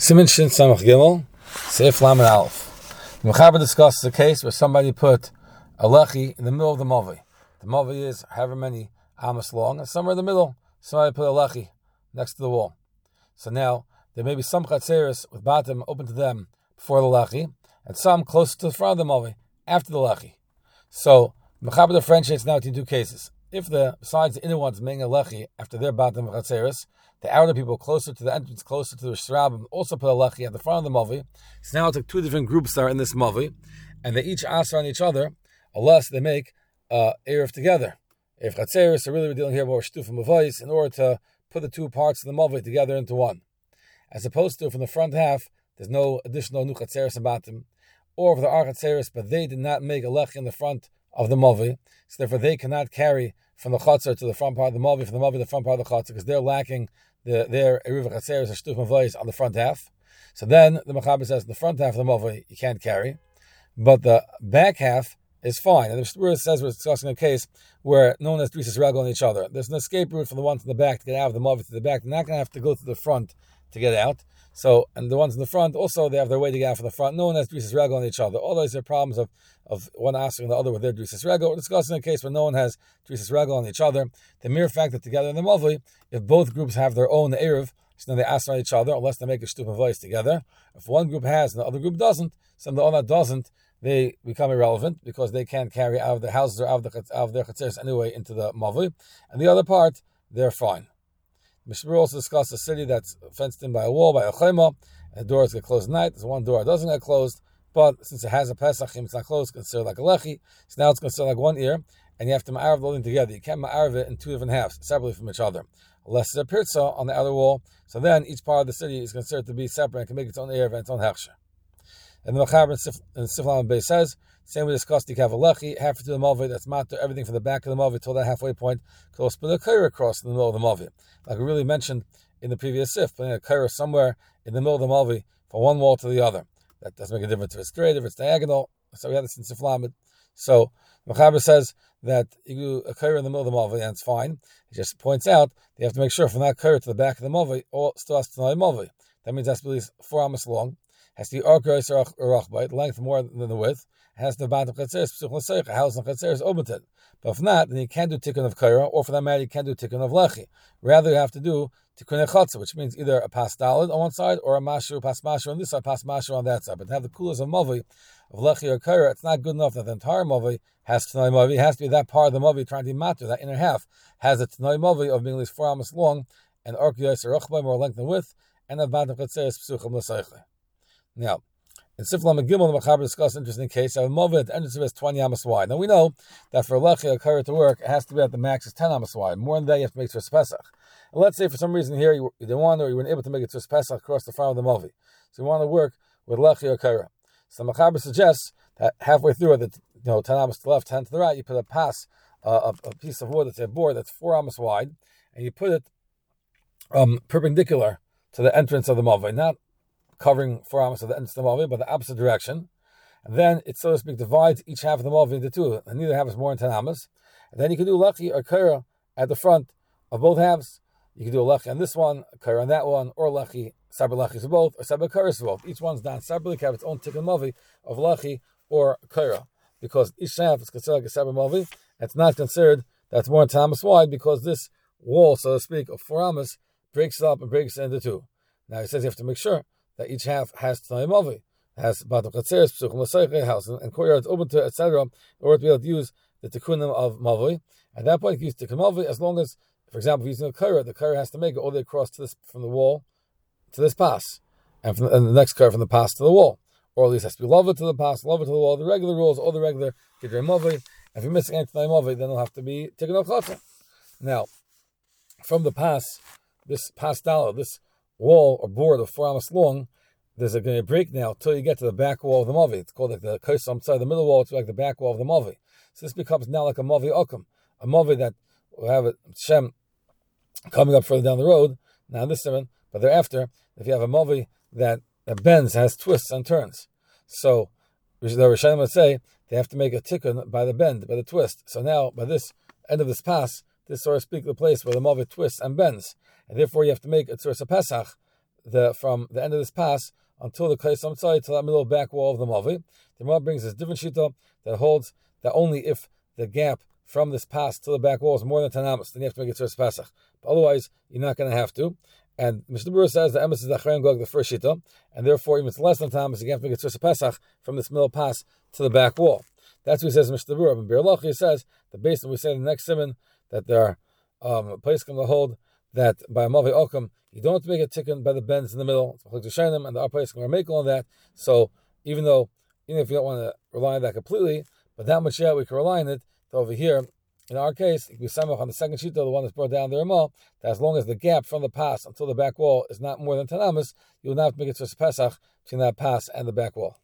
Siman Shin Samach Gimel, Seif Lamed Aleph. The Mechaber discusses a case where somebody put a lechi in the middle of the mavi. The mavi is however many amos long, and somewhere in the middle, somebody put a lechi next to the wall. So now, there may be some chatzeres with bottom open to them before the lechi, and some close to the front of the mavi, after the lechi. So, the Mechaber differentiates now between two cases. If besides the inner ones making a lechi after their bottom of chatzeres, the outer people closer to the entrance, closer to the Shrabim, also put a lechi at the front of the mavi. So now it's like two different groups that are in this mavi, and they each answer on each other, unless they make erev together. If chatzeres, so really we're dealing here about shtufim mavais, in order to put the two parts of the mavi together into one. As opposed to from the front half, there's no additional new chatzeres about them, or if there are chatzeres, but they did not make a lechi in the front of the mavi, so therefore they cannot carry from the chatzar to the front part of the mavi, from the mavi to the front part of the chatzar, because they're lacking their eruv chatzeres or shtufim mavais on the front half. So then the Mechaber says the front half of the mavi you can't carry, but the back half is fine. And the Shmuel says we're discussing a case where no one has Drisas Regel on each other. There's an escape route from the ones in the back to get out of the mavi to the back. They're not going to have to go to the front to get out. So, and the ones in the front also, they have their way to get out from the front. No one has Drisas Regel on each other. All those are problems of one asking the other with their Drisas Regel. We're discussing a case where no one has Drisas Regel on each other. The mere fact that together in the mavi, if both groups have their own erev, so then they ask on each other, unless they make a shtufim voice together. If one group has and the other group doesn't, so the one that doesn't, they become irrelevant because they can't carry out of their houses or out of their chatzeres anyway into the mavi. And the other part, they're fine. Mishmur also discussed a city that's fenced in by a wall, by a chema, and the doors get closed at night. There's one door that doesn't get closed, but since it has a pesachim, it's not closed, it's considered like a lechi, so now it's considered like one ear, and you have to ma'arav the whole thing together. You can't ma'arav it in two different halves, separately from each other. Unless there's a pirza on the outer wall, so then each part of the city is considered to be separate and can make its own ear and its own hechsher. And the Mechaber in Siflam Bey says, same we discussed, you can have a lechi, half to the mavi, that's matter, everything from the back of the mavi till that halfway point, close put a kaira across in the middle of the mavi. Like we really mentioned in the previous sif, putting a kaira somewhere in the middle of the mavi from one wall to the other. That doesn't make a difference if it's straight, if it's diagonal. So we had this in Siflam. So Mechaber says that you do a kaira in the middle of the mavi, and it's fine. He just points out that you have to make sure from that kaira to the back of the mavi, all still has to know mavi. That means it has to be at least 4 amos long. Has to be arkos or rachbait, the length more than the width. Has to be bottom chatzeres, psuch l'seich, a house and chatzeres opened. But if not, then you can't do tikkun of kaira, or for that matter, you can't do tikkun of lechi. Rather, you have to do tikkun echatza, which means either a pas dalid on one side, or a mashu, pas mashu on this side, pas mashu on that side. But to have the kulas of mavi, of lechi or kaira, it's not good enough that the entire mavi has t'nai mavi. It has to be that part of the mavi trying to be matter, that inner half has a t'nai mavi of being at least 4 amos long, and arkos or rachbait, more length and width, and a bottom chatzeres, psuch l'seich. Now, in Siflam and Gimel, the Mechaber discussed an interesting case. A mavi at the entrance of it is 20 amos wide. Now we know that for a lechi, a kaira to work, it has to be at the max is 10 amos wide. More than that, you have to make it to Pesach. And let's say for some reason here you didn't want to, or you weren't able to make it to Pesach across the front of the mavi. So you want to work with lechi or kaira. So the Mechaber suggests that halfway through it, 10 amos to the left, 10 to the right, you put a pass, a piece of wood that's a board that's 4 amos wide, and you put it perpendicular to the entrance of the mavi, not covering 4 amos of the entrance of the mavi, but the opposite direction. And then it, so to speak, divides each half of the mavi into two, and neither half is more than 10 amos. And then you can do lechi or kaira at the front of both halves. You can do a lechi on this one, a kaira on that one, or lechi, separate lechis of both, or separate kairas of both. Each one's done separately, can have its own tikkun mavi of lechi or kaira, because each half is considered like a separate mavi. It's not considered that's more than 10 amos wide, because this wall, so to speak, of 4 amos breaks it up and breaks it into two. Now he says you have to make sure that each half has t'nai mavi, has bottom chatzeres, psuch l'seich, house and courtyards open to, etc., in order to be able to use the tikkunim of mavi. At that point, you use tikkun mavi as long as, for example, if you're using a kaira, the kaira has to make it all the way across to this, from the wall to this pass, and the next kaira from the pass to the wall, or at least has to be lava to the pass, lava to the wall. The regular rules, all the regular gidrei mavi. If you're missing any t'nai mavi, then it'll have to be tikkun of chatzah. Now, from the pass, this pass dollar, this wall or board of 4 amos long, there's going to be a break now until you get to the back wall of the mavi. It's called like the kaisam side, the middle wall. It's like the back wall of the mavi. So this becomes now like a mavi okum, a mavi that will have a shem coming up further down the road. Now this one, but thereafter, if you have a mavi that bends, has twists and turns, so the Rishonim would say they have to make a tikkun by the bend, by the twist. So now by this end of this pass, this, so to speak, the place where the mavi twists and bends. And therefore you have to make a Tzursa Pesach from the end of this pass until the Kais Amtzai, to that middle back wall of the Mavi. The Gemara brings this different shita that holds that only if the gap from this pass to the back wall is more than 10 amos, then you have to make it to Pesach. But otherwise, you're not going to have to. And Mishnah Berurah says the emes is the Achrein Gog, the first shita, and therefore, even if it's less than 10 amos, you have to make it to Pesach from this middle pass to the back wall. That's what he says in Mishnah Berurah. In Be'er Lacha, he says that based on what we say in the next simon, that there are places come to hold that by a Mavi Okam, you don't have to make a tikkun by the bends in the middle, and the other places can make all that. So even if you don't want to rely on that completely, but that much we can rely on it. So over here, in our case, it can be samach on the second shita, the one that's brought down the Ramah, that as long as the gap from the pass until the back wall is not more than 10 amos, you will not have to make it to Pesach between that pass and the back wall.